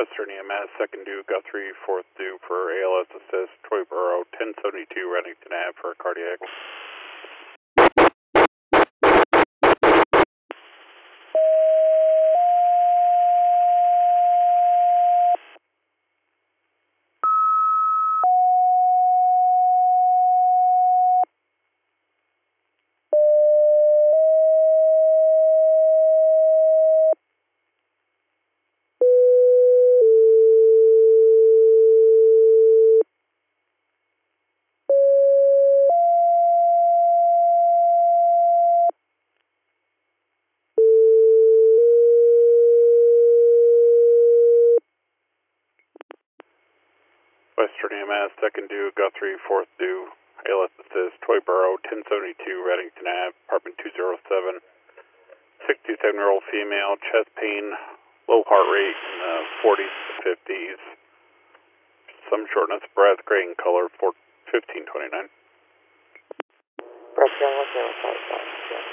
Western EMS, second due, Guthrie, fourth due for ALS assist, Troy Borough, 1072 Reddington Ave for cardiac. Western EMS, second due, Guthrie, fourth due, ALS assist, Troy Borough, 1072 Reddington Ave, apartment 207. 67-year-old female, chest pain, low heart rate in the 40s to 50s. Some shortness of breath, gray in color, 1529. Breath 005.